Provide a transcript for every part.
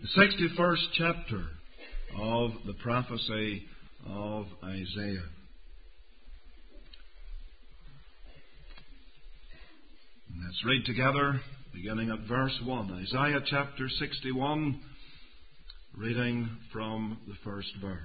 The 61st chapter of the prophecy of Isaiah. Let's read together, beginning at verse 1. Isaiah chapter 61, reading from the first verse.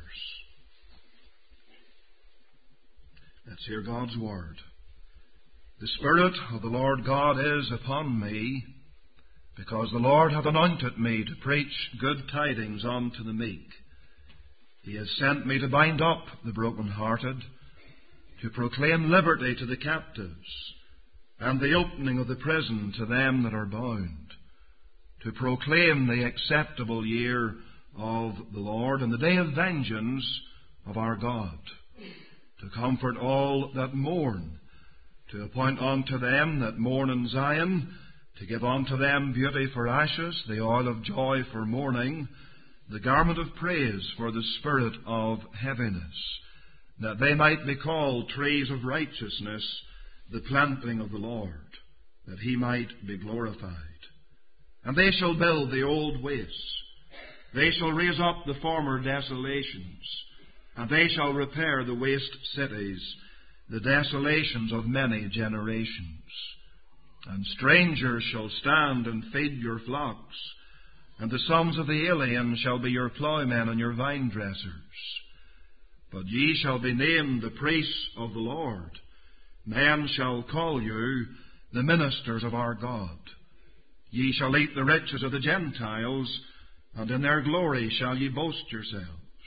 Let's hear God's word. The Spirit of the Lord God is upon me, because the Lord hath anointed me to preach good tidings unto the meek. He has sent me to bind up the brokenhearted, to proclaim liberty to the captives, and the opening of the prison to them that are bound, to proclaim the acceptable year of the Lord, and the day of vengeance of our God, to comfort all that mourn, to appoint unto them that mourn in Zion, to give unto them beauty for ashes, the oil of joy for mourning, the garment of praise for the spirit of heaviness, that they might be called trees of righteousness, the planting of the Lord, that He might be glorified. And they shall build the old wastes, they shall raise up the former desolations, and they shall repair the waste cities, the desolations of many generations. And strangers shall stand and feed your flocks, and the sons of the alien shall be your plowmen and your vine dressers. But ye shall be named the priests of the Lord. Men shall call you the ministers of our God. Ye shall eat the riches of the Gentiles, and in their glory shall ye boast yourselves.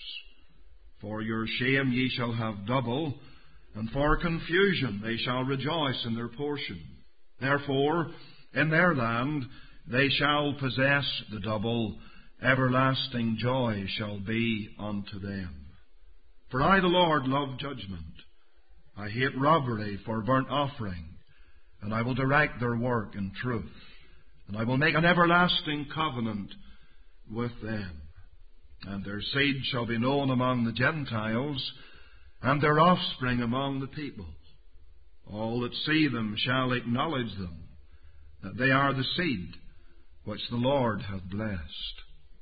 For your shame ye shall have double, and for confusion they shall rejoice in their portion. Therefore, in their land they shall possess the double, everlasting joy shall be unto them. For I, the Lord, love judgment. I hate robbery for burnt offering, and I will direct their work in truth, and I will make an everlasting covenant with them. And their seed shall be known among the Gentiles, and their offspring among the people. All that see them shall acknowledge them, that they are the seed which the Lord hath blessed.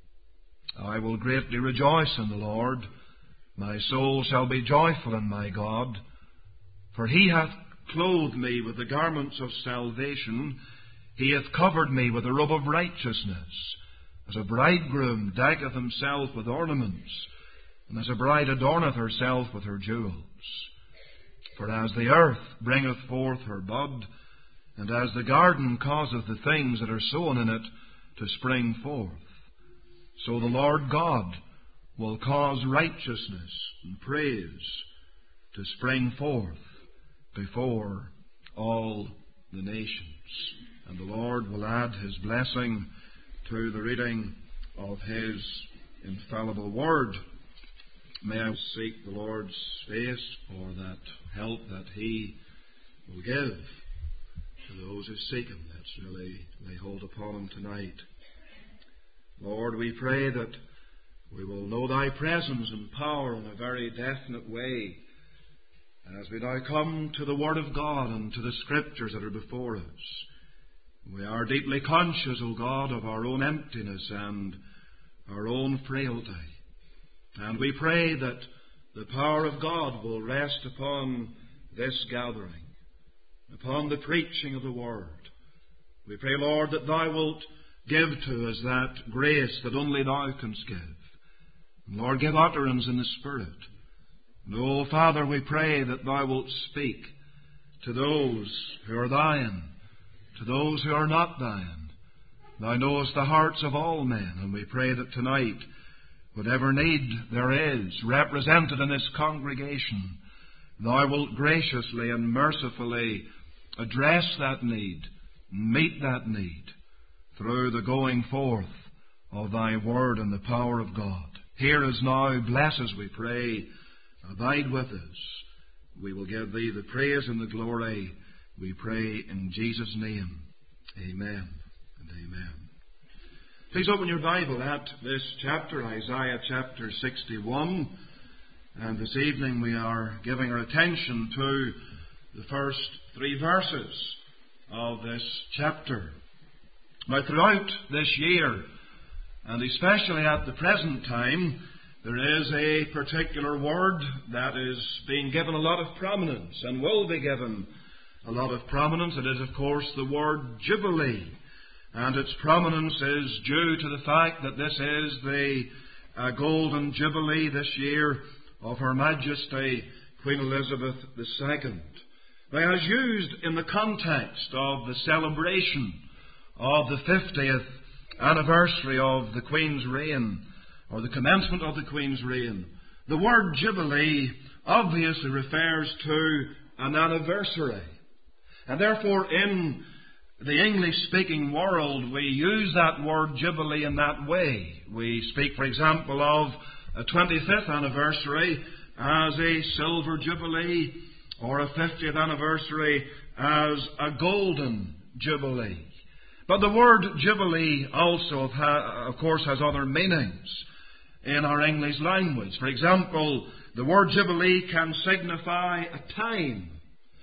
I will greatly rejoice in the Lord. My soul shall be joyful in my God. For He hath clothed me with the garments of salvation. He hath covered me with a robe of righteousness, as a bridegroom decketh himself with ornaments, and as a bride adorneth herself with her jewels. For as the earth bringeth forth her bud, and as the garden causeth the things that are sown in it to spring forth, so the Lord God will cause righteousness and praise to spring forth before all the nations. And the Lord will add His blessing to the reading of His infallible word. May I seek the Lord's face for that help that He will give to those who seek Him. Let's really lay hold upon Him tonight. Lord, we pray that we will know Thy presence and power in a very definite way as we now come to the Word of God and to the Scriptures that are before us. We are deeply conscious, O God, of our own emptiness and our own frailty. And we pray that the power of God will rest upon this gathering, upon the preaching of the Word. We pray, Lord, that Thou wilt give to us that grace that only Thou canst give. And Lord, give utterance in the Spirit. And, O Father, we pray that Thou wilt speak to those who are Thine, to those who are not Thine. Thou knowest the hearts of all men, and we pray that tonight, whatever need there is represented in this congregation, Thou wilt graciously and mercifully address that need, meet that need, through the going forth of Thy Word and the power of God. Hear us now, bless us, we pray, abide with us. We will give Thee the praise and the glory, we pray in Jesus' name. Amen and amen. Please open your Bible at this chapter, Isaiah chapter 61. And this evening we are giving our attention to the first 3 verses of this chapter. Now, throughout this year, And especially at the present time, there is a particular word that is being given a lot of prominence and will be given a lot of prominence. It is, of course, the word Jubilee. And its prominence is due to the fact that this is the Golden Jubilee this year of Her Majesty Queen Elizabeth II. Now, as used in the context of the celebration of the 50th anniversary of the Queen's reign, or the commencement of the Queen's reign, the word Jubilee obviously refers to an anniversary. And therefore, in the English-speaking world, we use that word Jubilee in that way. We speak, for example, of a 25th anniversary as a silver Jubilee, or a 50th anniversary as a golden Jubilee. But the word Jubilee also, of course, has other meanings in our English language. For example, the word Jubilee can signify a time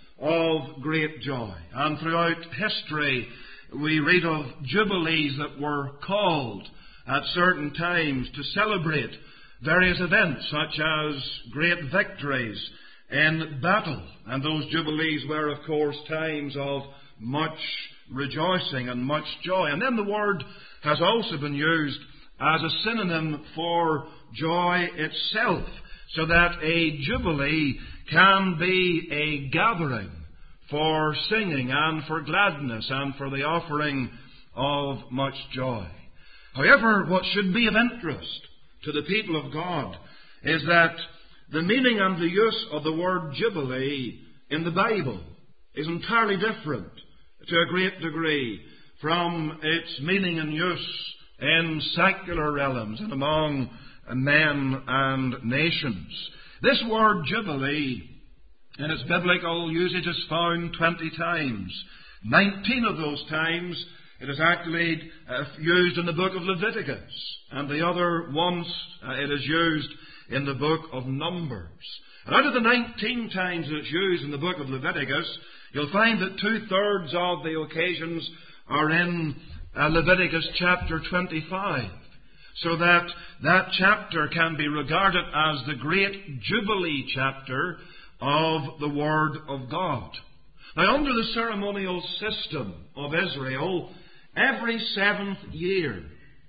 of great joy. And throughout history, we read of jubilees that were called at certain times to celebrate various events, such as great victories in battle. And those jubilees were, of course, times of much rejoicing and much joy. And then the word has also been used as a synonym for joy itself, so that a jubilee can be a gathering for singing and for gladness and for the offering of much joy. However, what should be of interest to the people of God is that the meaning and the use of the word jubilee in the Bible is entirely different to a great degree from its meaning and use in secular realms and among men and nations. This word jubilee in its biblical usage is found 20 times. 19 of those times it is actually used in the book of Leviticus, and the other once it is used in the book of Numbers. And out of the 19 times it's used in the book of Leviticus, you'll find that 2/3 of the occasions are in Leviticus chapter 25. So that chapter can be regarded as the great Jubilee chapter of the Word of God. Now, under the ceremonial system of Israel, every 7th year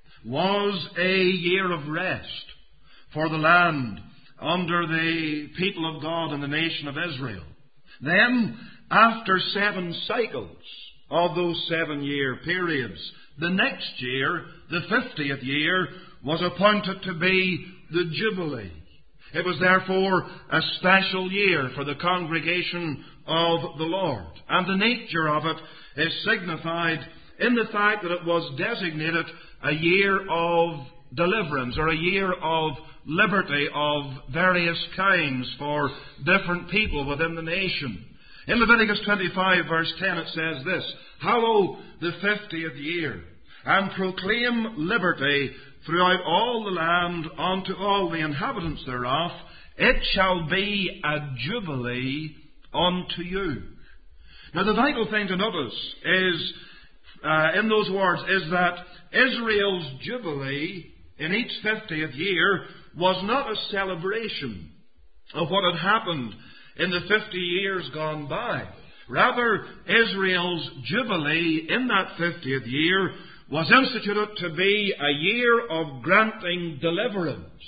was a year of rest for the land under the people of God and the nation of Israel. Then, after 7 cycles of those 7-year periods, the next year, the 50th year, was appointed to be the Jubilee. It was therefore a special year for the congregation of the Lord. And the nature of it is signified in the fact that it was designated a year of deliverance, or a year of liberty of various kinds for different people within the nation. In Leviticus 25 verse 10 it says this: "Hallow the 50th year, and proclaim liberty throughout all the land unto all the inhabitants thereof. It shall be a jubilee unto you." Now, the vital thing to notice is, in those words, is that Israel's jubilee in each 50th year was not a celebration of what had happened in the 50 years gone by. Rather, Israel's jubilee in that 50th year was instituted to be a year of granting deliverance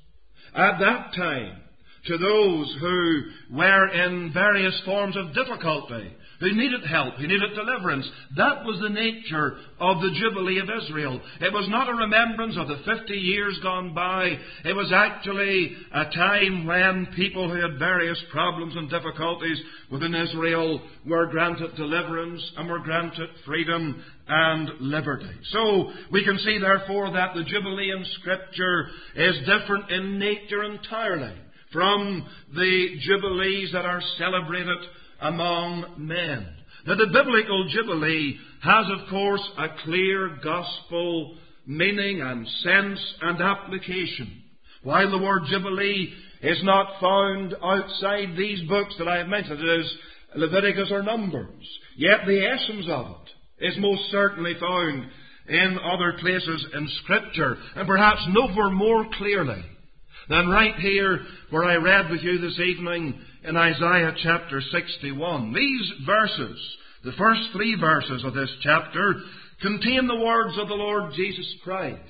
at that time to those who were in various forms of difficulty, who needed help, who needed deliverance. That was the nature of the Jubilee of Israel. It was not a remembrance of the 50 years gone by. It was actually a time when people who had various problems and difficulties within Israel were granted deliverance and were granted freedom and liberty. So we can see, therefore, that the Jubilee in Scripture is different in nature entirely from the Jubilees that are celebrated among men. Now, the biblical Jubilee has, of course, a clear gospel meaning and sense and application. While the word Jubilee is not found outside these books that I have mentioned, it is Leviticus or Numbers, yet the essence of it is most certainly found in other places in Scripture, and perhaps nowhere more clearly than right here where I read with you this evening in Isaiah chapter 61. These verses, the first 3 verses of this chapter, contain the words of the Lord Jesus Christ,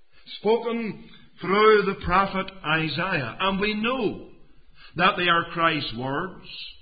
spoken through the prophet Isaiah. And we know that they are Christ's words,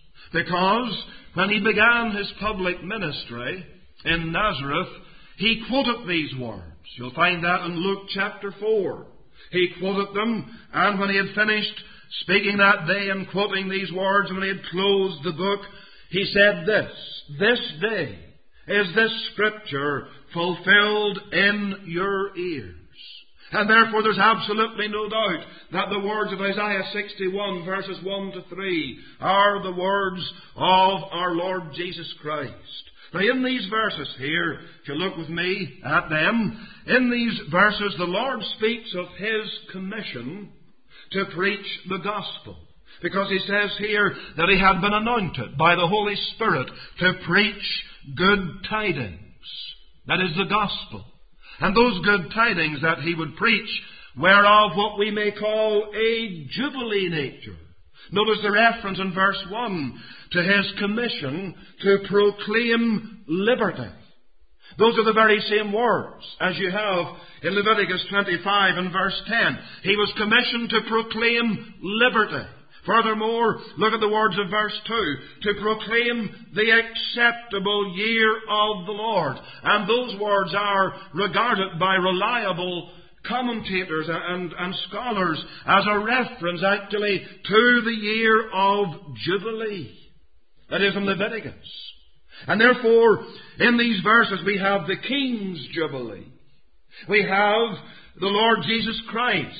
because when he began his public ministry in Nazareth, he quoted these words. You'll find that in Luke chapter 4. He quoted them, and when he had finished speaking that day and quoting these words, and when he had closed the book, he said this day is this Scripture fulfilled in your ears. And therefore there's absolutely no doubt that the words of Isaiah 61 verses 1 to 3 are the words of our Lord Jesus Christ. Now in these verses here, if you look with me at them, in these verses the Lord speaks of His commission to preach the gospel. Because He says here that He had been anointed by the Holy Spirit to preach good tidings. That is the gospel. And those good tidings that He would preach were of what we may call a jubilee nature. Notice the reference in verse 1 to His commission to proclaim liberty. Those are the very same words as you have in Leviticus 25 and verse 10. He was commissioned to proclaim liberty. Furthermore, look at the words of verse 2, to proclaim the acceptable year of the Lord. And those words are regarded by reliable commentators and scholars as a reference actually to the year of Jubilee. That is in Leviticus. And therefore, in these verses we have the King's Jubilee. We have the Lord Jesus Christ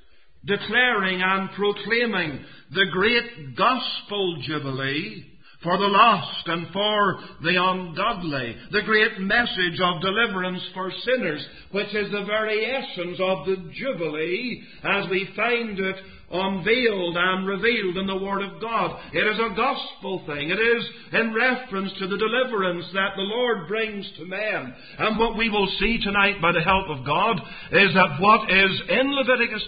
declaring and proclaiming the great gospel jubilee for the lost and for the ungodly, the great message of deliverance for sinners, which is the very essence of the jubilee as we find it unveiled and revealed in the Word of God. It is a gospel thing. It is in reference to the deliverance that the Lord brings to men. And what we will see tonight by the help of God is that what is in Leviticus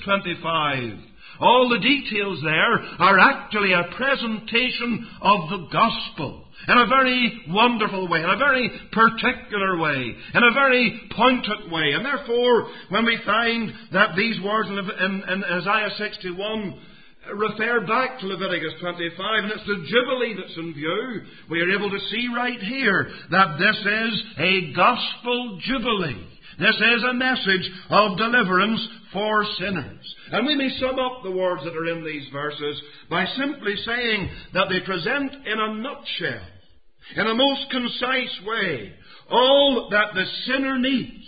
25, all the details there are actually a presentation of the gospel in a very wonderful way, in a very particular way, in a very pointed way. And therefore, when we find that these words in Isaiah 61 refer back to Leviticus 25, and it's the Jubilee that's in view, we are able to see right here that this is a gospel Jubilee. This is a message of deliverance for sinners. And we may sum up the words that are in these verses by simply saying that they present in a nutshell, in a most concise way, all that the sinner needs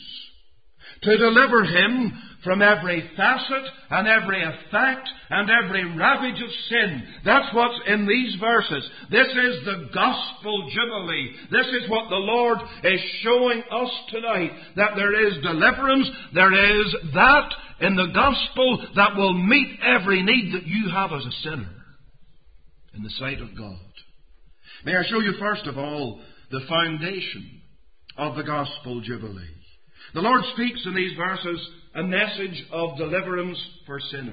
to deliver him from every facet and every effect and every ravage of sin. That's what's in these verses. This is the gospel jubilee. This is what the Lord is showing us tonight, that there is deliverance, there is that in the gospel that will meet every need that you have as a sinner in the sight of God. May I show you first of all the foundation of the gospel jubilee. The Lord speaks in these verses a message of deliverance for sinners.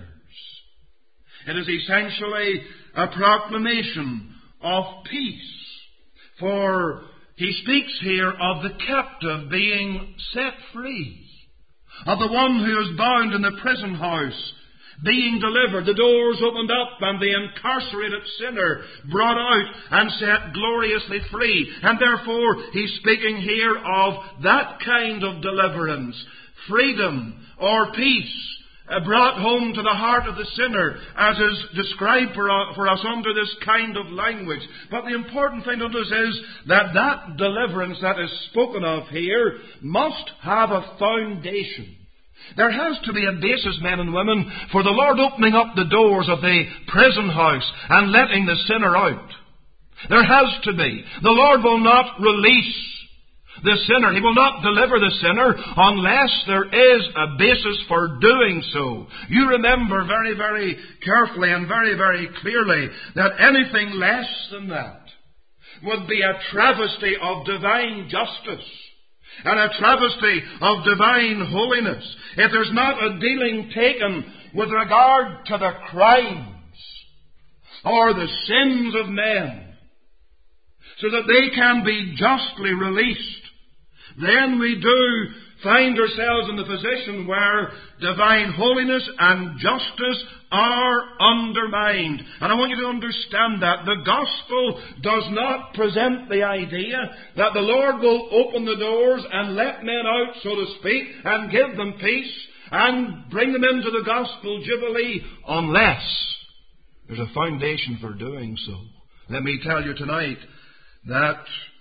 It is essentially a proclamation of peace. For He speaks here of the captive being set free, of the one who is bound in the prison house being delivered, the doors opened up and the incarcerated sinner brought out and set gloriously free. And therefore He's speaking here of that kind of deliverance, freedom or peace brought home to the heart of the sinner, as is described for us under this kind of language. But the important thing to notice is that that deliverance that is spoken of here must have a foundation. There has to be a basis, men and women, for the Lord opening up the doors of the prison house and letting the sinner out. There has to be. The Lord will not release the sinner. He will not deliver the sinner unless there is a basis for doing so. You remember very, very carefully and very, very clearly that anything less than that would be a travesty of divine justice. and a travesty of divine holiness if there's not a dealing taken with regard to the crimes or the sins of men, so that they can be justly released, then we do find ourselves in the position where divine holiness and justice are undermined. And I want you to understand that the gospel does not present the idea that the Lord will open the doors and let men out, so to speak, and give them peace and bring them into the gospel jubilee unless there's a foundation for doing so. Let me tell you tonight that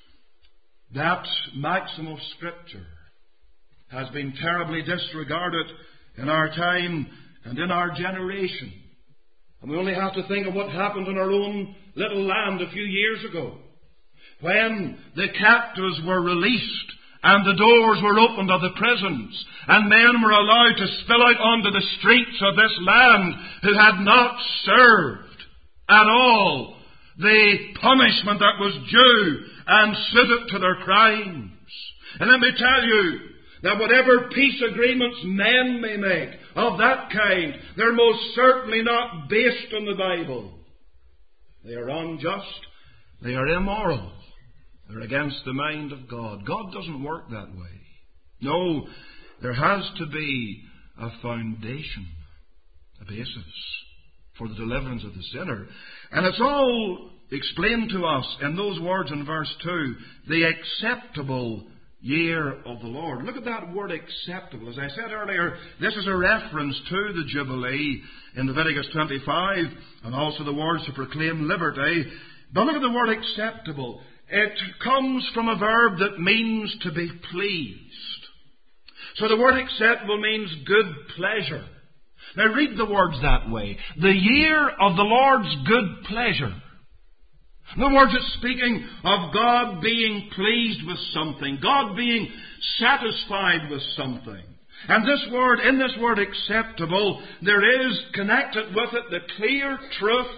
maxim of Scripture has been terribly disregarded in our time and in our generation. And we only have to think of what happened in our own little land a few years ago, when the captives were released and the doors were opened of the prisons, and men were allowed to spill out onto the streets of this land who had not served at all the punishment that was due and suited to their crimes. And let me tell you that whatever peace agreements men may make of that kind, they're most certainly not based on the Bible. They are unjust. They are immoral. They're against the mind of God. God doesn't work that way. No, there has to be a foundation, a basis for the deliverance of the sinner. And it's all explained to us in those words in verse 2, the acceptable year of the Lord. Look at that word acceptable. As I said earlier, this is a reference to the Jubilee in Leviticus 25, and also the words to proclaim liberty. But look at the word acceptable. It comes from a verb that means to be pleased. So the word acceptable means good pleasure. Now read the words that way. The year of the Lord's good pleasure. In other words, it's speaking of God being pleased with something, God being satisfied with something. And in this word acceptable, there is connected with it the clear truth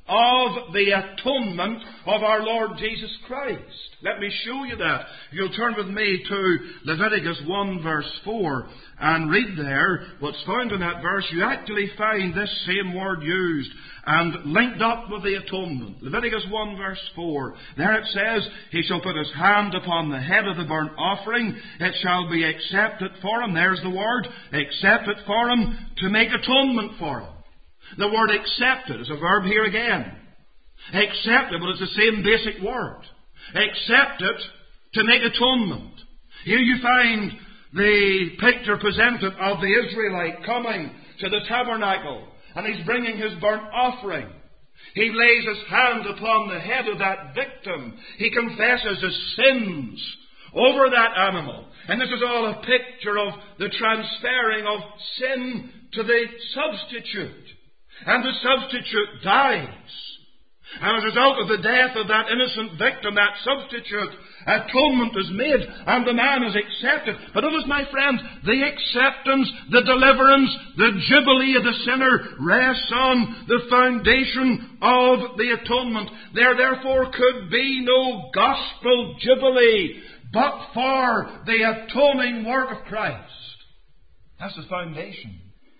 of the atonement of our Lord Jesus Christ. Let me show you that. You'll turn with me to Leviticus 1 verse 4 and read there what's found in that verse. You actually find this same word used and linked up with the atonement. Leviticus 1 verse 4. There it says, he shall put his hand upon the head of the burnt offering. It shall be accepted for him. There's the word. Accepted for him to make atonement for him. The word accepted is a verb here again. Accepted, but it's the same basic word. Accepted to make atonement. Here you find the picture presented of the Israelite coming to the tabernacle, and he's bringing his burnt offering. He lays his hand upon the head of that victim. He confesses his sins over that animal. And this is all a picture of the transferring of sin to the substitute. And the substitute dies. And as a result of the death of that innocent victim, that substitute, atonement is made and the man is accepted. But notice, my friends, the acceptance, the deliverance, the jubilee of the sinner rests on the foundation of the atonement. There therefore could be no gospel jubilee but for the atoning work of Christ. That's the foundation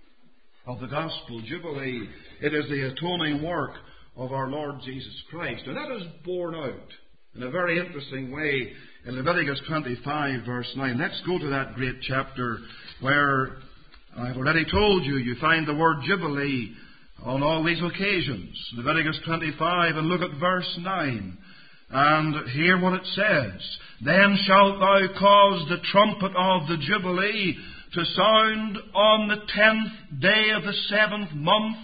of the gospel jubilee. It is the atoning work of our Lord Jesus Christ. And that is borne out in a very interesting way in Leviticus 25 verse 9. Let's go to that great chapter where I've already told you, you find the word jubilee on all these occasions. Leviticus 25, and look at verse 9. And hear what it says. Then shalt thou cause the trumpet of the jubilee to sound on the 10th day of the 7th month,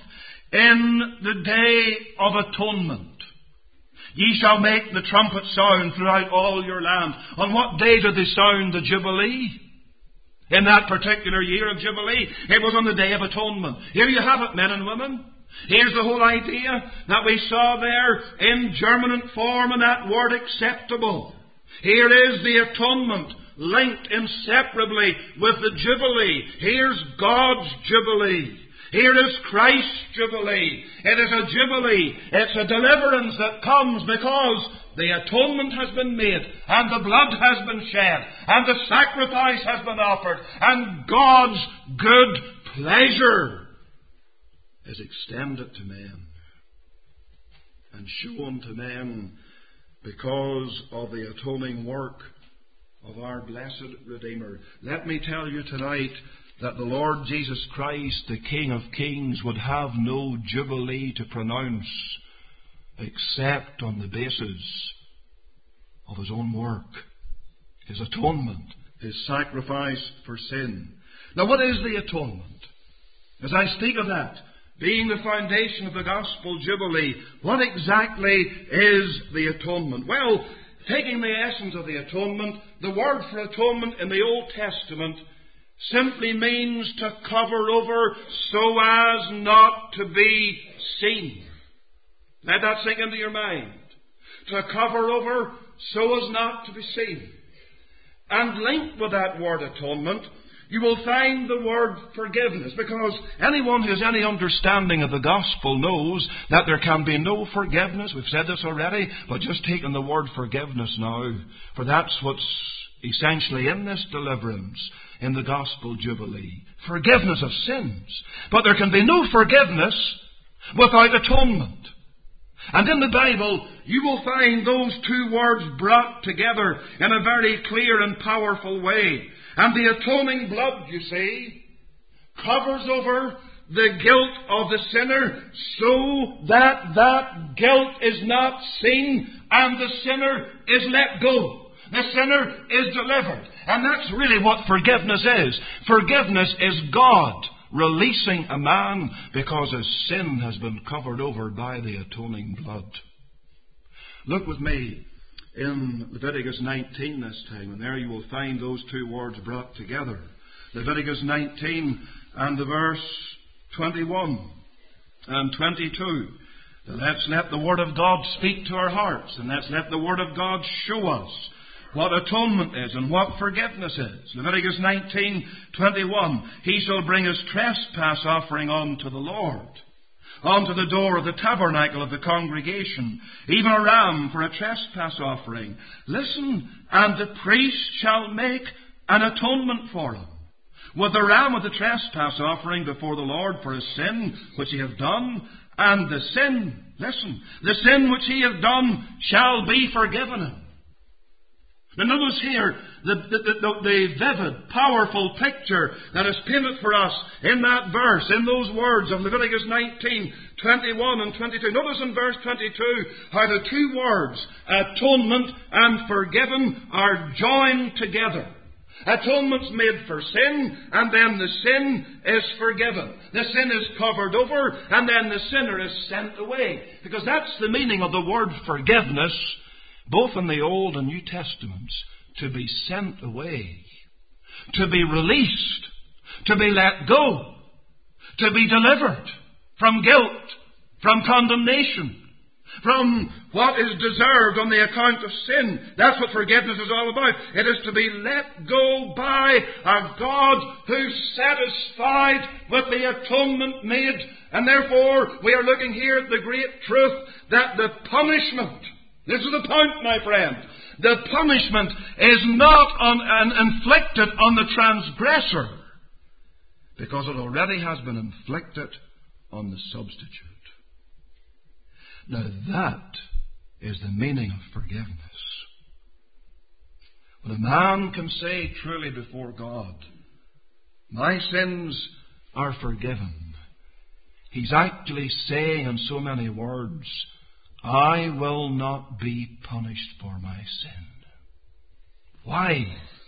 in the day of atonement. Ye shall make the trumpet sound throughout all your land. On what day did they sound the jubilee? In that particular year of jubilee, it was on the day of atonement. Here you have it, men and women. Here's the whole idea that we saw there in germinant form in that word acceptable. Here is the atonement linked inseparably with the jubilee. Here's God's jubilee. Here is Christ's jubilee. It is a jubilee. It's a deliverance that comes because the atonement has been made, and the blood has been shed, and the sacrifice has been offered, and God's good pleasure is extended to men and shown to men because of the atoning work of our blessed Redeemer. Let me tell you tonight that the Lord Jesus Christ, the King of Kings, would have no jubilee to pronounce except on the basis of His own work, His atonement, His sacrifice for sin. Now, what is the atonement? As I speak of that, being the foundation of the gospel jubilee, what exactly is the atonement? Well, taking the essence of the atonement, the word for atonement in the Old Testament simply means to cover over so as not to be seen. Let that sink into your mind. To cover over so as not to be seen. And linked with that word atonement, you will find the word forgiveness, because anyone who has any understanding of the gospel knows that there can be no forgiveness. We've said this already, but just taking the word forgiveness now, for that's what's essentially in this deliverance, in the gospel jubilee. Forgiveness of sins. But there can be no forgiveness without atonement. And in the Bible, you will find those two words brought together in a very clear and powerful way. And the atoning blood, you see, covers over the guilt of the sinner so that that guilt is not seen and the sinner is let go. The sinner is delivered. And that's really what forgiveness is. Forgiveness is God releasing a man because his sin has been covered over by the atoning blood. Look with me in Leviticus 19 this time, and there you will find those two words brought together. Leviticus 19 and the verse 21 and 22. Let's let the Word of God speak to our hearts, and let's let the Word of God show us what atonement is and what forgiveness is. Leviticus 19:21. He shall bring his trespass offering unto the Lord, unto the door of the tabernacle of the congregation, even a ram for a trespass offering. Listen, and the priest shall make an atonement for him with the ram of the trespass offering before the Lord for his sin which he hath done, and the sin, listen, the sin which he hath done shall be forgiven him. Now notice here the vivid, powerful picture that is painted for us in that verse, in those words of Leviticus 19:21 and 22. Notice in verse 22 how the two words, atonement and forgiven, are joined together. Atonement's made for sin, and then the sin is forgiven. The sin is covered over, and then the sinner is sent away. Because that's the meaning of the word forgiveness, both in the Old and New Testaments, to be sent away, to be released, to be let go, to be delivered from guilt, from condemnation, from what is deserved on the account of sin. That's what forgiveness is all about. It is to be let go by a God who's satisfied with the atonement made. And therefore, we are looking here at the great truth that the punishment, this is the point, my friend, the punishment is not inflicted on the transgressor, because it already has been inflicted on the substitute. Now that is the meaning of forgiveness. When a man can say truly before God, my sins are forgiven, he's actually saying in so many words, I will not be punished for my sin. Why?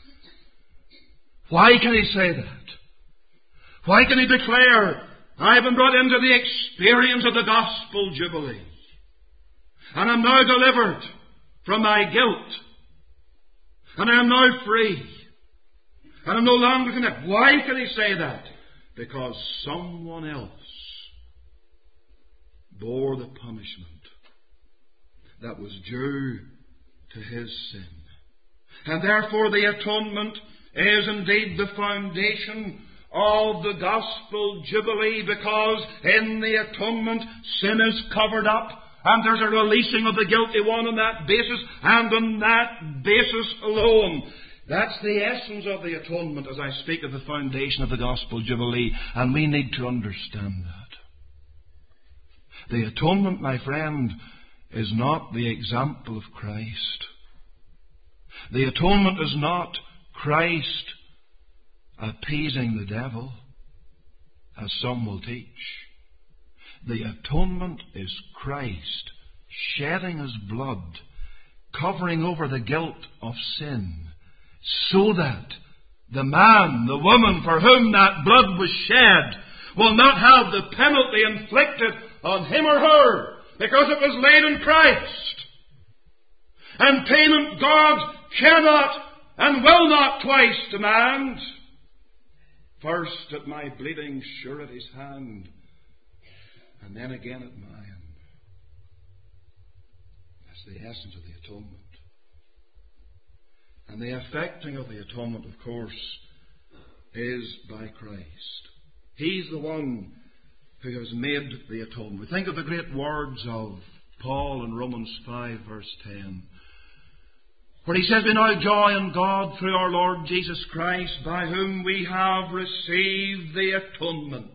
Why can he say that? Why can he declare, I've been brought into the experience of the gospel jubilee, and I'm now delivered from my guilt, and I am now free, and I'm no longer condemned? Why can he say that? Because someone else bore the punishment that was due to his sin. And therefore the atonement is indeed the foundation of the gospel jubilee, because in the atonement sin is covered up And there's a releasing of the guilty one on that basis, and on that basis alone. That's the essence of the atonement as I speak of the foundation of the Gospel Jubilee, and we need to understand that. The atonement, my friend, is not the example of Christ. The atonement is not Christ appeasing the devil, as some will teach. The atonement is Christ shedding His blood, covering over the guilt of sin, so that the man, the woman for whom that blood was shed will not have the penalty inflicted on him or her, because it was laid in Christ. And payment God cannot and will not twice demand. First at my bleeding surety's hand, and then again at mine. That's the essence of the atonement. And the effecting of the atonement, of course, is by Christ. He's the one who has made the atonement. We think of the great words of Paul in Romans 5 verse 10, where he says, "We now joy in God through our Lord Jesus Christ, by whom we have received the atonement."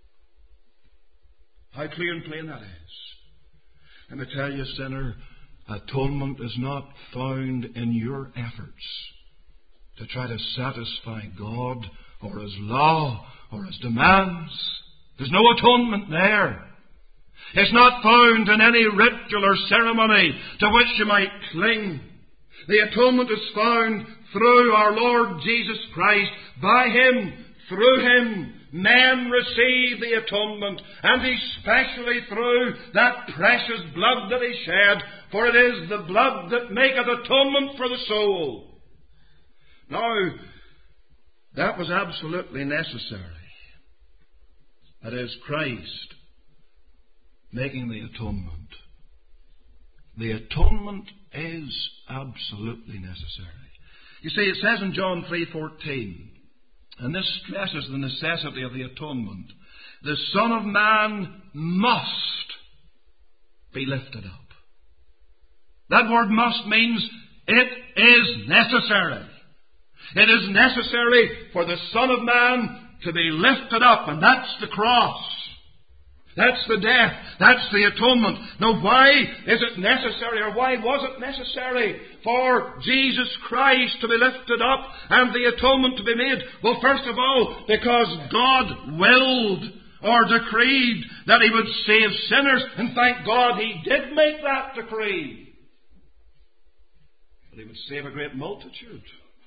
How clear and plain that is. Let me tell you, sinner, atonement is not found in your efforts to try to satisfy God or His law or His demands. There's no atonement there. It's not found in any ritual or ceremony to which you might cling. The atonement is found through our Lord Jesus Christ. By Him, through Him, men receive the atonement, and especially through that precious blood that He shed, for it is the blood that maketh atonement for the soul. Now, that was absolutely necessary. That is, Christ making the atonement. The atonement is absolutely necessary. You see, it says in John 3:14, and this stresses the necessity of the atonement, the Son of Man must be lifted up. That word must means it is necessary. It is necessary for the Son of Man to be lifted up, and that's the cross. That's the death. That's the atonement. Now, why is it necessary, or why was it necessary for Jesus Christ to be lifted up and the atonement to be made? Well, first of all, because God willed or decreed that He would save sinners, and thank God He did make that decree. But He would save a great multitude.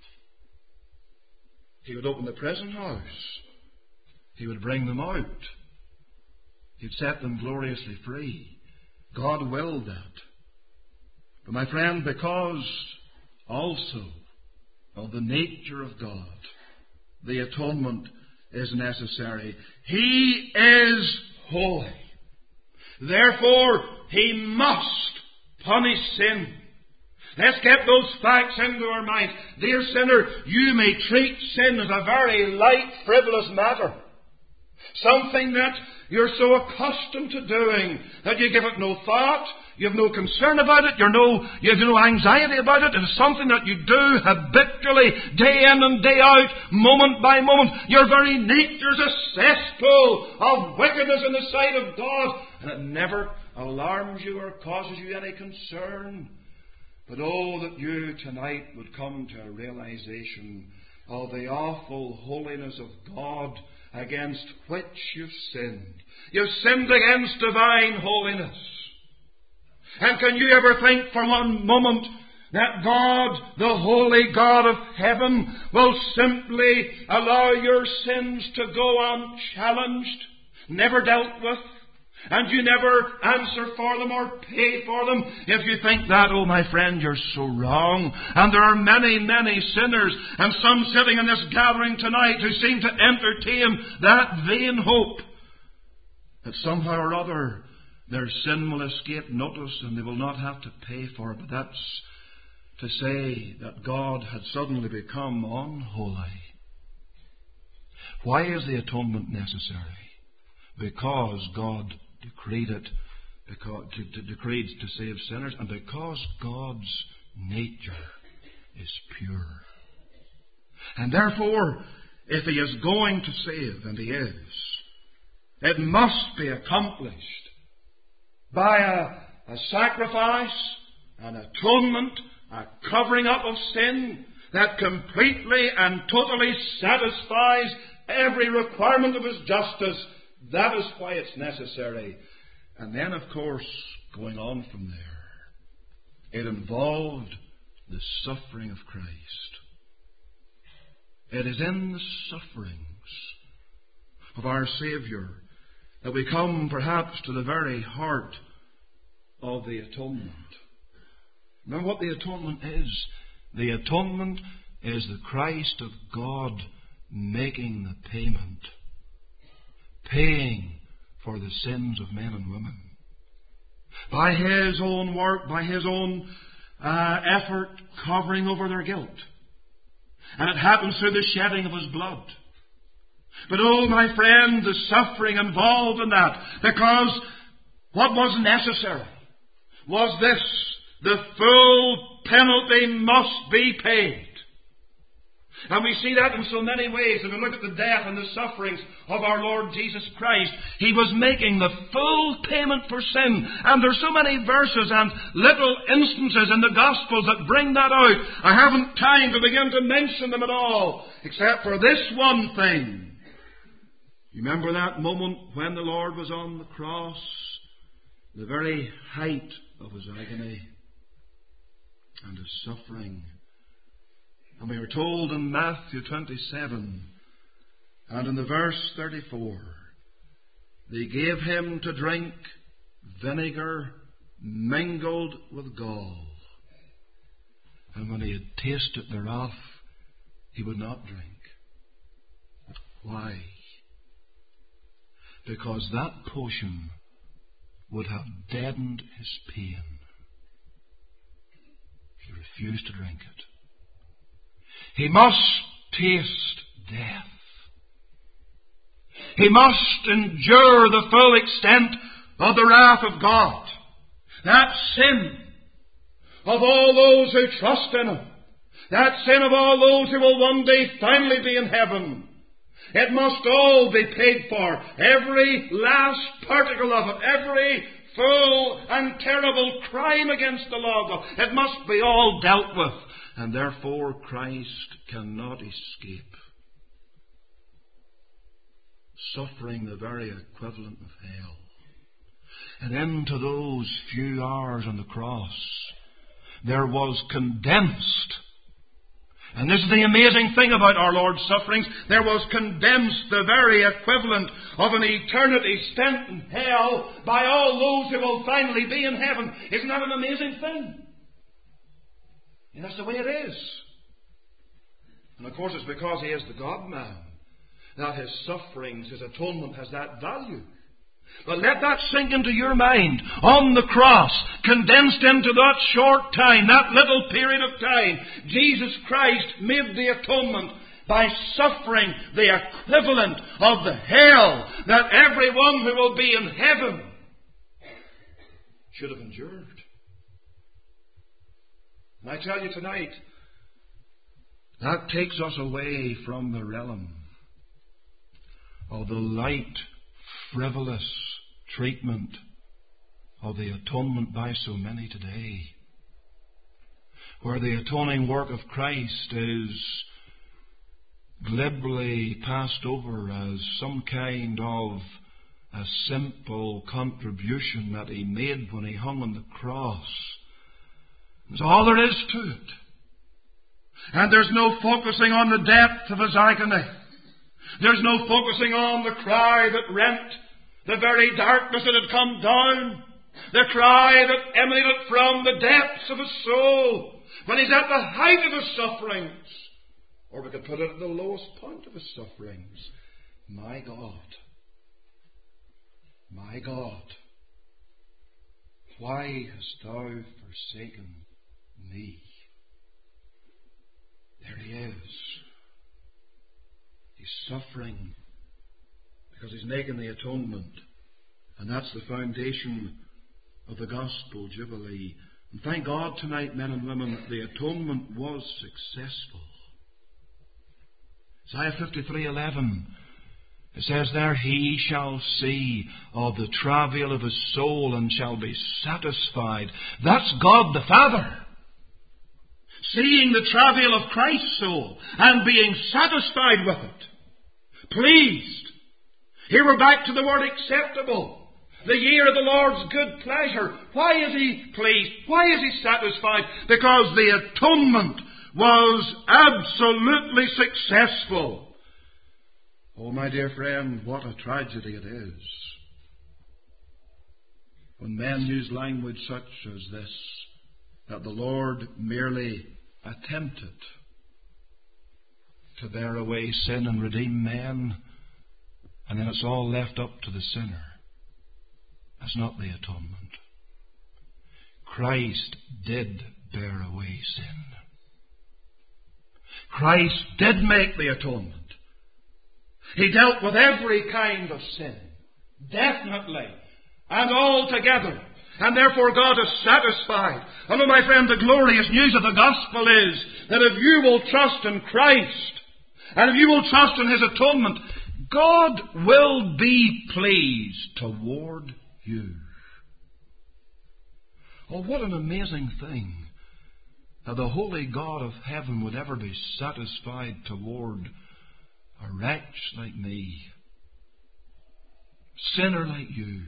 He would open the prison house. He would bring them out. He'd set them gloriously free. God willed that. But my friend, because also of the nature of God, the atonement is necessary. He is holy. Therefore, He must punish sin. Let's get those facts into our minds. Dear sinner, you may treat sin as a very light, frivolous matter. Something that you're so accustomed to doing that you give it no thought, you have no concern about it, you have no anxiety about it. It's something that you do habitually, day in and day out, moment by moment. Your very nature's a cesspool of wickedness in the sight of God, and it never alarms you or causes you any concern. But oh, that you tonight would come to a realization of the awful holiness of God against which you've sinned. You've sinned against divine holiness. And can you ever think for one moment that God, the holy God of heaven, will simply allow your sins to go unchallenged, never dealt with, and you never answer for them or pay for them? If you think that, oh my friend, you're so wrong. And there are many, many sinners, and some sitting in this gathering tonight who seem to entertain that vain hope that somehow or other their sin will escape notice and they will not have to pay for it. But that's to say that God had suddenly become unholy. Why is the atonement necessary? Because God decreed it, because decreed to save sinners, and because God's nature is pure. And therefore, if He is going to save, and He is, it must be accomplished by a sacrifice, an atonement, a covering up of sin that completely and totally satisfies every requirement of His justice. That is why it's necessary. And then, of course, going on from there, it involved the suffering of Christ. It is in the sufferings of our Saviour that we come perhaps to the very heart of the atonement. Remember what the atonement is. The atonement is the Christ of God making the payment, paying for the sins of men and women. By His own work, by His own effort, covering over their guilt. And it happens through the shedding of His blood. But oh, my friend, the suffering involved in that, because what was necessary was this: the full penalty must be paid. And we see that in so many ways. If we look at the death and the sufferings of our Lord Jesus Christ, He was making the full payment for sin. And there's so many verses and little instances in the Gospels that bring that out. I haven't time to begin to mention them at all, except for this one thing. You remember that moment when the Lord was on the cross, the very height of His agony and His suffering. And we are told in Matthew 27 and in the verse 34, they gave Him to drink vinegar mingled with gall. And when He had tasted thereof, He would not drink. Why? Because that potion would have deadened His pain. He refused to drink it. He must taste death. He must endure the full extent of the wrath of God. That sin of all those who trust in Him. That sin of all those who will one day finally be in heaven. It must all be paid for. Every last particle of it. Every full and terrible crime against the law of God. It must be all dealt with. And therefore Christ cannot escape suffering the very equivalent of hell. And into those few hours on the cross, there was condensed, and this is the amazing thing about our Lord's sufferings, there was condensed the very equivalent of an eternity spent in hell by all those who will finally be in heaven. Isn't that an amazing thing? And that's the way it is. And of course it's because He is the God-man that His sufferings, His atonement has that value. But let that sink into your mind. On the cross, condensed into that short time, that little period of time, Jesus Christ made the atonement by suffering the equivalent of the hell that everyone who will be in heaven should have endured. And I tell you tonight, that takes us away from the realm of the light, frivolous treatment of the atonement by so many today, where the atoning work of Christ is glibly passed over as some kind of a simple contribution that He made when He hung on the cross. That's all there is to it. And there's no focusing on the depth of His agony. There's no focusing on the cry that rent the very darkness that had come down. The cry that emanated from the depths of His soul when He's at the height of His sufferings. Or we could put it at the lowest point of His sufferings. My God, why hast Thou forsaken me? There He is. He's suffering because He's making the atonement. And that's the foundation of the Gospel Jubilee. And thank God tonight, men and women, that the atonement was successful. Isaiah 53:11. It says there, He shall see of the travail of His soul and shall be satisfied. That's God the Father, seeing the travail of Christ's soul and being satisfied with it. Pleased. Here we're back to the word acceptable. The year of the Lord's good pleasure. Why is He pleased? Why is He satisfied? Because the atonement was absolutely successful. Oh, my dear friend, what a tragedy it is when men use language such as this, that the Lord merely attempted to bear away sin and redeem men, and then it's all left up to the sinner. That's not the atonement. Christ did bear away sin. Christ did make the atonement. He dealt with every kind of sin, definitely and altogether. And therefore God is satisfied. And oh, my friend, the glorious news of the gospel is that if you will trust in Christ, and if you will trust in His atonement, God will be pleased toward you. Oh, what an amazing thing that the holy God of heaven would ever be satisfied toward a wretch like me, sinner like you.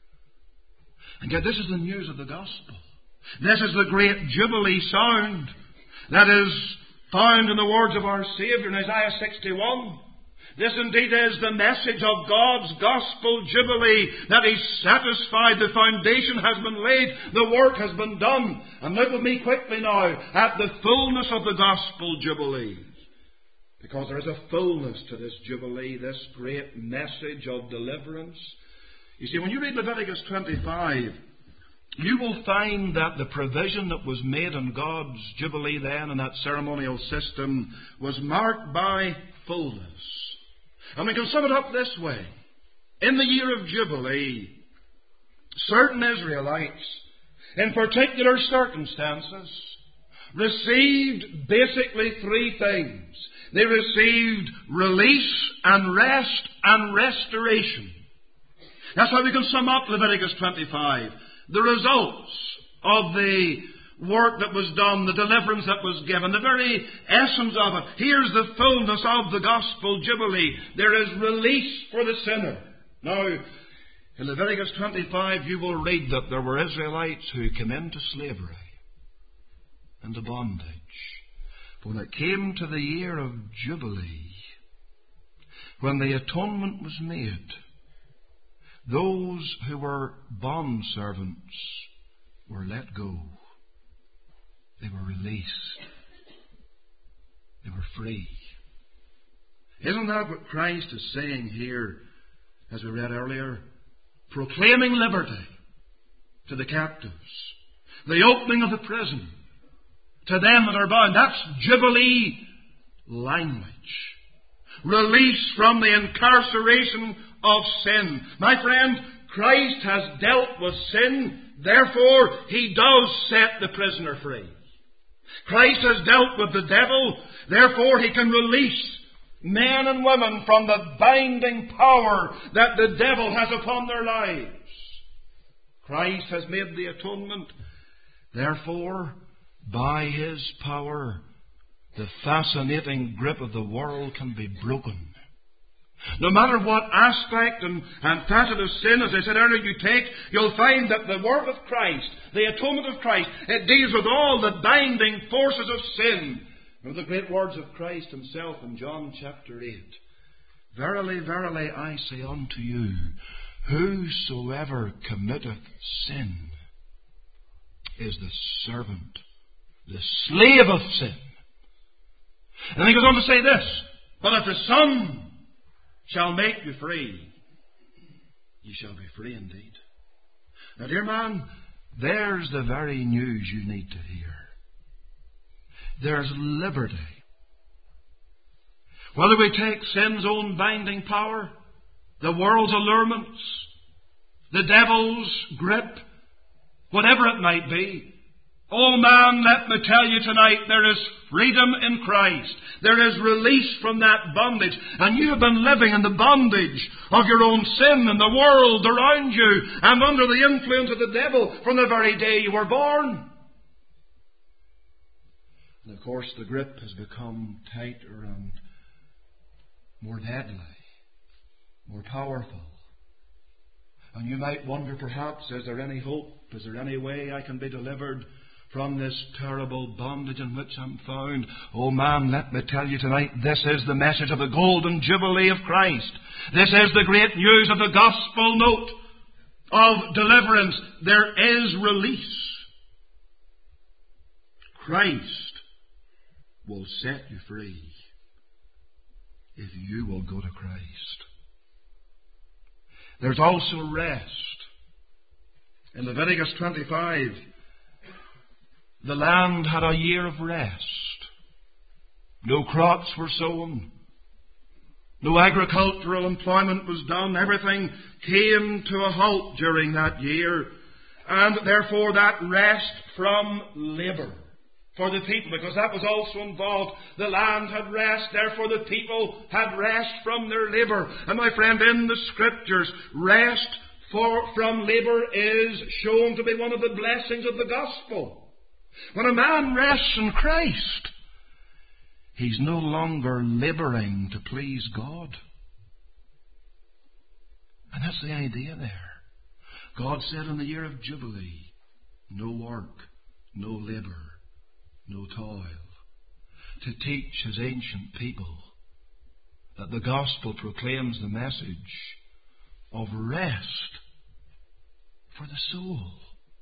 And yet this is the news of the gospel. This is the great Jubilee sound that is found in the words of our Saviour in Isaiah 61. This indeed is the message of God's gospel jubilee, that He's satisfied, the foundation has been laid, the work has been done. And look with me quickly now at the fullness of the gospel jubilee. Because there is a fullness to this jubilee, this great message of deliverance. You see, when you read Leviticus 25, you will find that the provision that was made in God's jubilee then, in that ceremonial system, was marked by fullness. And we can sum it up this way. In the year of Jubilee, certain Israelites, in particular circumstances, received basically three things. They received release and rest and restoration. That's how we can sum up Leviticus 25. The results of the work that was done, the deliverance that was given, the very essence of it. Here's the fullness of the gospel jubilee. There is release for the sinner. Now, in Leviticus 25 you will read that there were Israelites who came into slavery, into bondage. But when it came to the year of Jubilee, when the atonement was made, those who were bondservants were let go. They were released. They were free. Isn't that what Christ is saying here, as we read earlier? Proclaiming liberty to the captives. The opening of the prison to them that are bound. That's Jubilee language. Release from the incarceration of sin. My friend, Christ has dealt with sin. Therefore, He does set the prisoner free. Christ has dealt with the devil. Therefore, He can release men and women from the binding power that the devil has upon their lives. Christ has made the atonement. Therefore, by His power, the fascinating grip of the world can be broken. No matter what aspect and facet of sin, as I said earlier, you take, you'll find that the work of Christ, the atonement of Christ, it deals with all the binding forces of sin. Remember the great words of Christ Himself in John chapter 8. Verily, verily, I say unto you, whosoever committeth sin is the servant, the slave of sin. And then He goes on to say this, but if the Son shall make you free, you shall be free indeed. Now, dear man, there's the very news you need to hear. There's liberty. Whether we take sin's own binding power, the world's allurements, the devil's grip, whatever it might be. Oh man, let me tell you tonight, there is freedom in Christ. There is release from that bondage. And you have been living in the bondage of your own sin and the world around you and under the influence of the devil from the very day you were born. And of course the grip has become tighter and more deadly, more powerful. And you might wonder perhaps, is there any hope? Is there any way I can be delivered from this terrible bondage in which I'm found? Oh man, let me tell you tonight, this is the message of the golden jubilee of Christ. This is the great news of the gospel note of deliverance. There is release. Christ will set you free if you will go to Christ. There's also rest. In Leviticus 25, the land had a year of rest. No crops were sown. No agricultural employment was done. Everything came to a halt during that year. And therefore that rest from labour for the people, because that was also involved. The land had rest, therefore the people had rest from their labour. And my friend, in the Scriptures, rest from labour is shown to be one of the blessings of the gospel. When a man rests in Christ, he's no longer labouring to please God. And that's the idea there. God said in the year of Jubilee, no work, no labour, no toil, to teach His ancient people that the gospel proclaims the message of rest for the soul.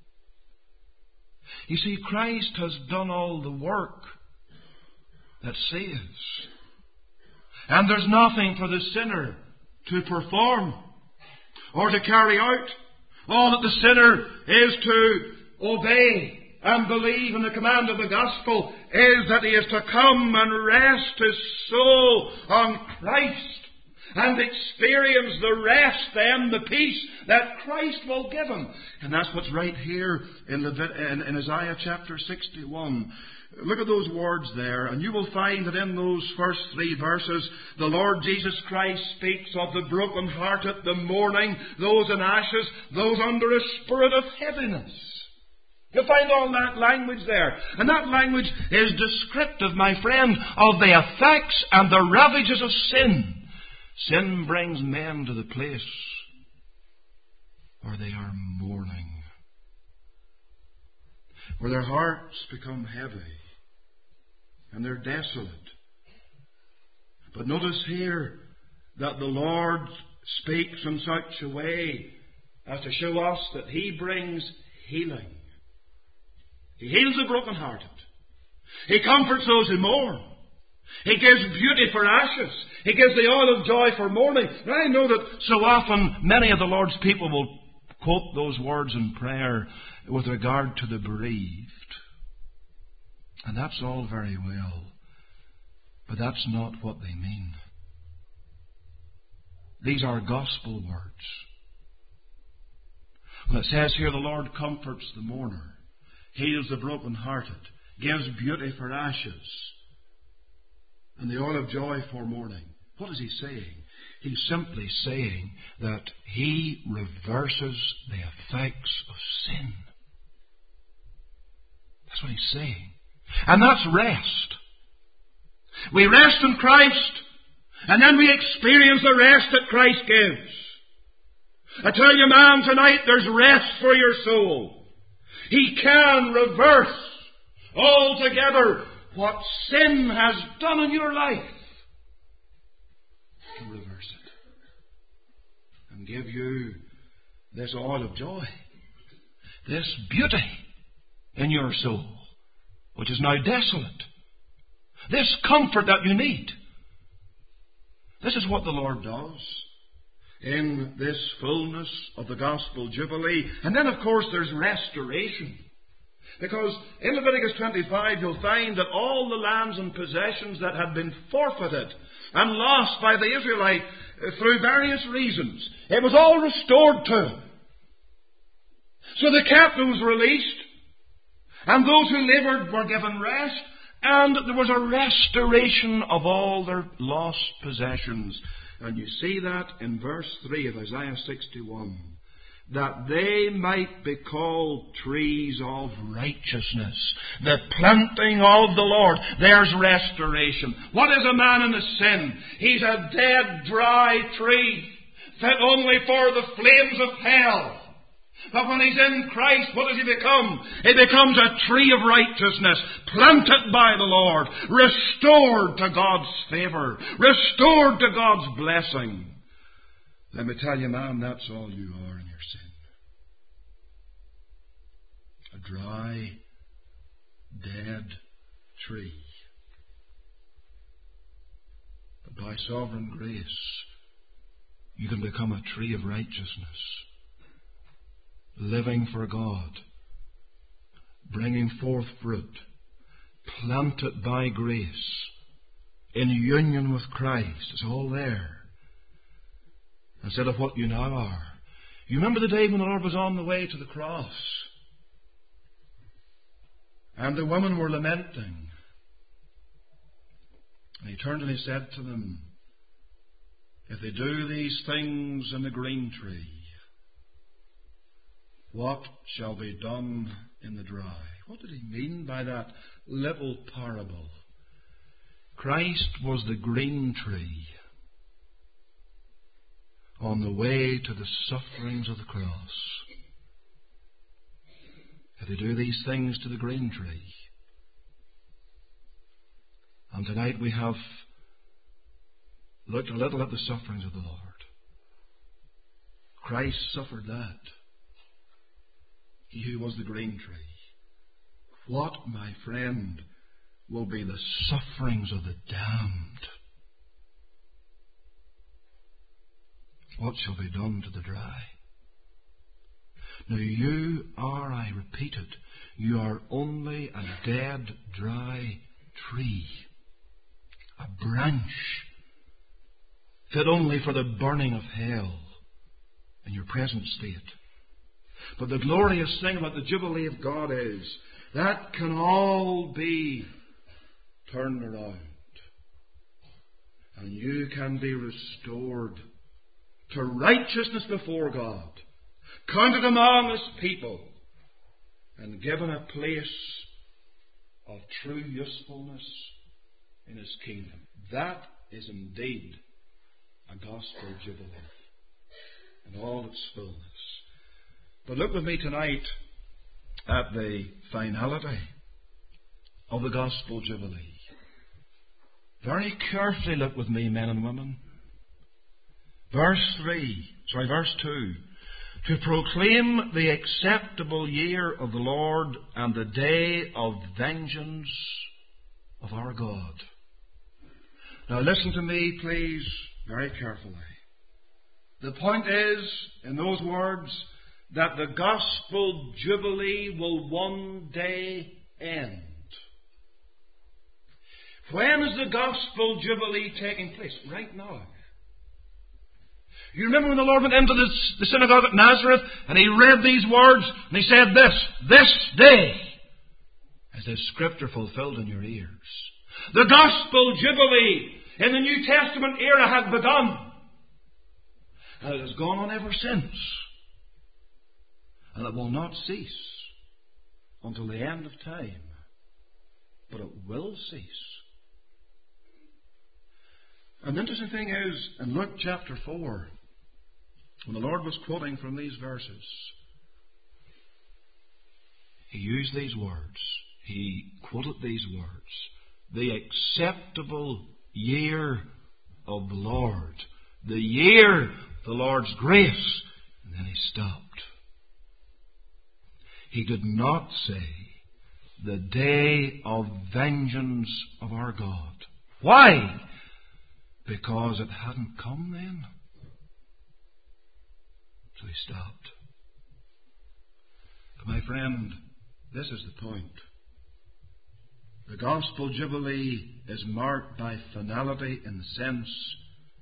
You see, Christ has done all the work that saves. And there's nothing for the sinner to perform or to carry out. All that the sinner is to obey and believe in the command of the gospel is that he is to come and rest his soul on Christ and experience the rest then, the peace that Christ will give him. And that's what's right here in Isaiah chapter 61. Look at those words there, and you will find that in those first 3 verses, the Lord Jesus Christ speaks of the broken-hearted, the mourning, those in ashes, those under a spirit of heaviness. You'll find all that language there. And that language is descriptive, my friend, of the effects and the ravages of sin. Sin brings men to the place where they are mourning, where their hearts become heavy and they're desolate. But notice here that the Lord speaks in such a way as to show us that He brings healing. He heals the brokenhearted. He comforts those who mourn. He gives beauty for ashes. He gives the oil of joy for mourning. And I know that so often many of the Lord's people will quote those words in prayer with regard to the bereaved. And that's all very well. But that's not what they mean. These are gospel words. Well, it says here the Lord comforts the mourner, heals the brokenhearted, gives beauty for ashes, and the oil of joy for mourning. What is He saying? He's simply saying that He reverses the effects of sin. That's what He's saying. And that's rest. We rest in Christ, and then we experience the rest that Christ gives. I tell you, man, tonight there's rest for your soul. He can reverse altogether what sin has done in your life. He can reverse it and give you this oil of joy, this beauty in your soul, which is now desolate, this comfort that you need. This is what the Lord does in this fullness of the gospel jubilee. And then, of course, there's restoration. Because in Leviticus 25, you'll find that all the lands and possessions that had been forfeited and lost by the Israelite through various reasons, it was all restored to them. So the captive was released, and those who laboured were given rest, and there was a restoration of all their lost possessions. And you see that in verse 3 of Isaiah 61. That they might be called trees of righteousness, the planting of the Lord. There's restoration. What is a man in his sin? He's a dead, dry tree, fit only for the flames of hell. But when he's in Christ, what does he become? He becomes a tree of righteousness, planted by the Lord, restored to God's favour, restored to God's blessing. Let me tell you, man, that's all you are in your sin. A dry, dead tree. But by sovereign grace, you can become a tree of righteousness, living for God, bringing forth fruit, planted by grace, in union with Christ. It's all there. Instead of what you now are. You remember the day when the Lord was on the way to the cross, and the women were lamenting. And he turned and he said to them, if they do these things in the green tree, what shall be done in the dry? What did he mean by that little parable? Christ was the green tree on the way to the sufferings of the cross. If they do these things to the green tree. And tonight we have looked a little at the sufferings of the Lord. Christ suffered that. He who was the green tree. What, my friend, will be the sufferings of the damned? What shall be done to the dry? Now you are, I repeat it, you are only a dead, dry tree. A branch fit only for the burning of hell in your present state. But the glorious thing about the Jubilee of God is that can all be turned around. And you can be restored to righteousness before God, counted among His people, and given a place of true usefulness in His kingdom. That is indeed a gospel jubilee in all its fullness. But look with me tonight at the finality of the gospel jubilee. Very carefully look with me, men and women. Verse 2. To proclaim the acceptable year of the Lord and the day of vengeance of our God. Now listen to me, please, very carefully. The point is, in those words, that the gospel jubilee will one day end. When is the gospel jubilee taking place? Right now. You remember when the Lord went into the synagogue at Nazareth and He read these words and He said this day is the scripture fulfilled in your ears. The gospel jubilee in the New Testament era had begun. And it has gone on ever since. And it will not cease until the end of time. But it will cease. And the interesting thing is, in Luke chapter 4, when the Lord was quoting from these verses, He used these words. He quoted these words. The acceptable year of the Lord. The year of the Lord's grace. And then He stopped. He did not say the day of vengeance of our God. Why? Because it hadn't come then. So He stopped. But my friend, this is the point. The gospel jubilee is marked by finality in the sense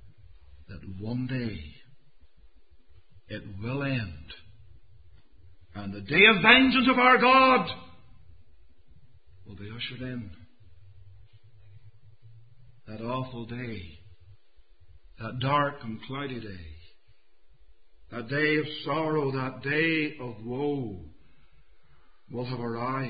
that one day it will end And the day of vengeance of our God will be ushered in. That awful day, that dark and cloudy day, that day of sorrow, that day of woe will have arrived.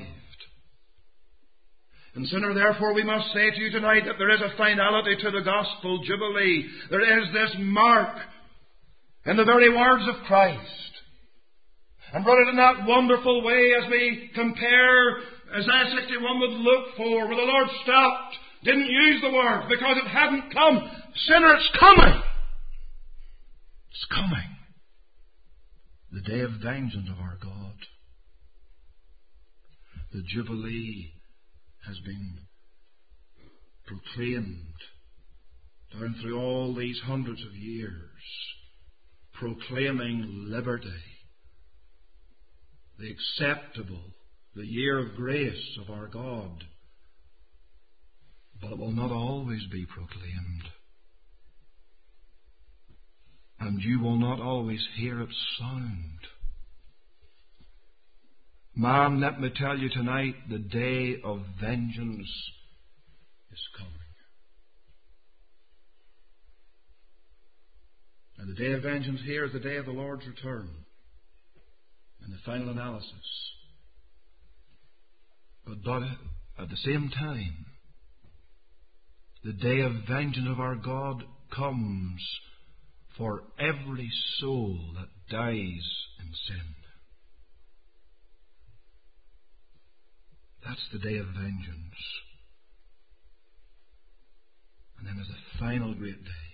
And sinner, therefore, we must say to you tonight that there is a finality to the gospel jubilee. There is this mark in the very words of Christ. And brought it in that wonderful way as we compare Isaiah 61 would look for, where the Lord stopped, didn't use the word because it hadn't come. Sinner, it's coming. It's coming. The day of vengeance of our God. The Jubilee has been proclaimed down through all these hundreds of years, proclaiming liberty, the acceptable, the year of grace of our God. But it will not always be proclaimed. And you will not always hear it sound. Man, let me tell you tonight, the day of vengeance is coming. And the day of vengeance here is the day of the Lord's return and the final analysis. But at the same time, the day of vengeance of our God comes for every soul that dies in sin. That's the day of vengeance. And then there's the final great day.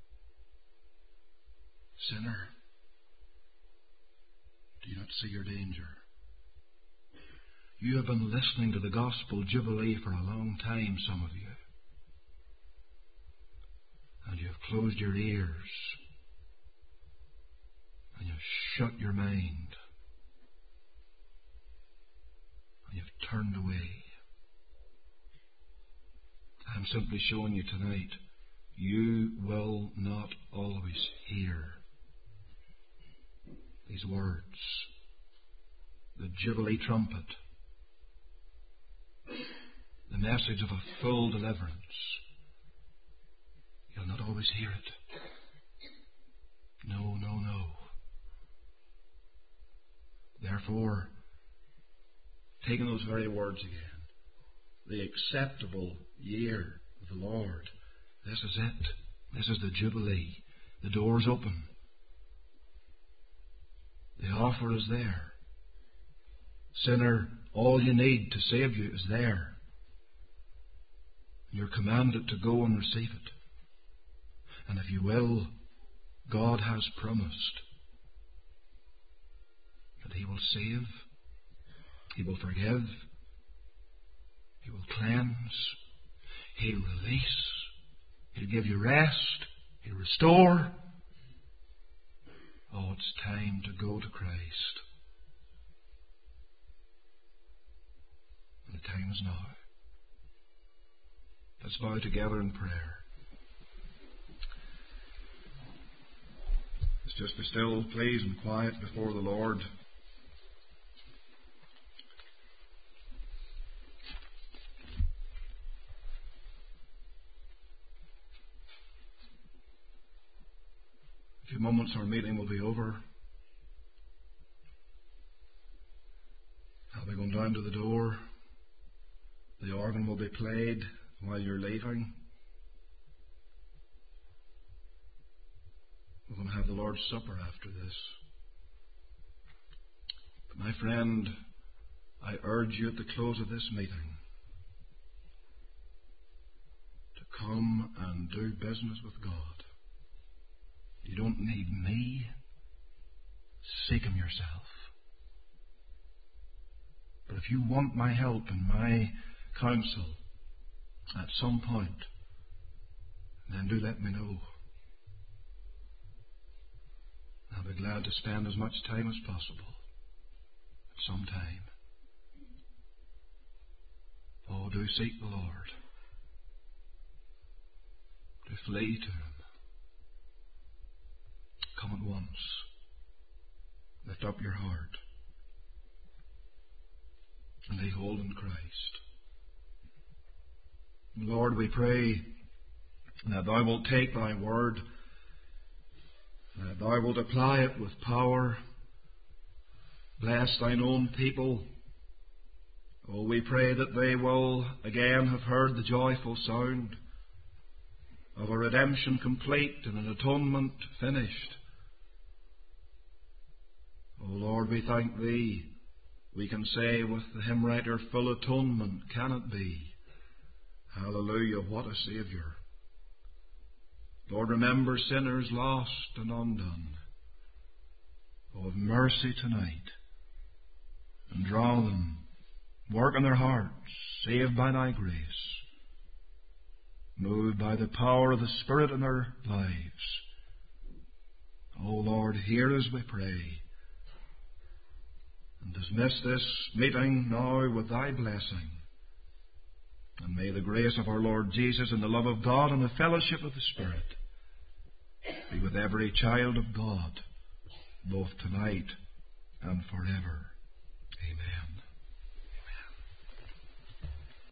Sinner, do you not see your danger? You have been listening to the gospel jubilee for a long time, some of you. And you have closed your ears. And you've shut your mind. And you've turned away. I'm simply showing you tonight, you will not always hear these words. The Jubilee trumpet. The message of a full deliverance. You'll not always hear it. No, no, no. Therefore, taking those very words again, the acceptable year of the Lord, this is it. This is the Jubilee. The door's open. The offer is there. Sinner, all you need to save you is there. You're commanded to go and receive it. And if you will, God has promised that He will save, He will forgive, He will cleanse, He'll release, He'll give you rest, He'll restore. Oh, it's time to go to Christ. And the time is now. Let's bow together in prayer. Let's just be still, please, and quiet before the Lord. In a few moments our meeting will be over. I'll be going down to the door. The organ will be played while you're leaving. We're going to have the Lord's Supper after this. But my friend, I urge you at the close of this meeting to come and do business with God. You don't need me. Seek Him yourself. But if you want my help and my counsel at some point, then do let me know. I'll be glad to spend as much time as possible at some time. Oh, do seek the Lord. Do flee to Him. Come at once. Lift up your heart. lay hold on Christ. Lord, we pray that Thou wilt take Thy word, that Thou wilt apply it with power. Bless Thine own people. Oh, we pray that they will again have heard the joyful sound of a redemption complete and an atonement finished. Oh Lord, we thank Thee. We can say with the hymn writer, full atonement can it be. Hallelujah, what a Saviour. Lord, remember sinners lost and undone. Oh, have mercy tonight and draw them. Work in their hearts, saved by Thy grace, moved by the power of the Spirit in their lives. O Lord, hear as we pray, and dismiss this meeting now with Thy blessing. And may the grace of our Lord Jesus and the love of God and the fellowship of the Spirit be with every child of God, both tonight and forever.